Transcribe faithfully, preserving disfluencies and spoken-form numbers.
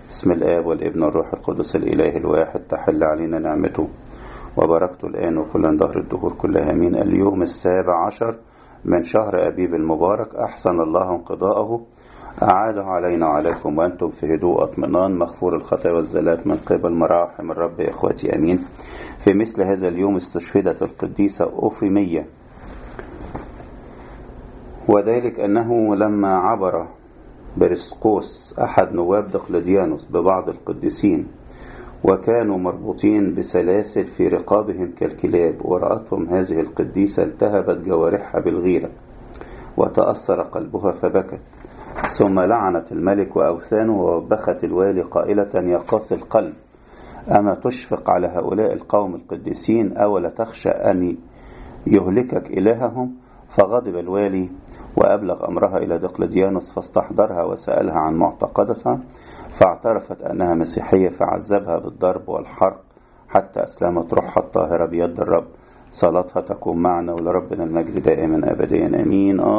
بسم الآب والابن والروح القدس الإله الواحد، تحل علينا نعمته وبركته الآن وكل ظهر الدهور كلها آمين. اليوم السابع عشر من شهر أبيب المبارك، أحسن الله انقضاءه، أعاده علينا وعليكم وأنتم في هدوء اطمئنان، مغفور الخطايا والزلات من قبل مراحم الرب يا إخوتي آمين. في مثل هذا اليوم استشهدت القديسة أوفيمية، وذلك أنه لما عبر برسقوس أحد نواب دقلديانوس ببعض القديسين وكانوا مربوطين بسلاسل في رقابهم كالكلاب، ورأتهم هذه القديسة التهبت جوارحها بالغيرة وتأثر قلبها فبكت، ثم لعنت الملك وأوثانه ووبخت الوالي قائلة: يا قاسي القلب، أما تشفق على هؤلاء القوم القديسين أولا تخشى أن يهلكك إلههم؟ فغضب الوالي وأبلغ أمرها إلى دقلديانوس، فاستحضرها وسألها عن معتقدتها، فاعترفت أنها مسيحية، فعذبها بالضرب والحرق حتى أسلمت روحها الطاهرة بيد الرب. صلاتها تكون معنا ولربنا المجد دائما أبديا آمين.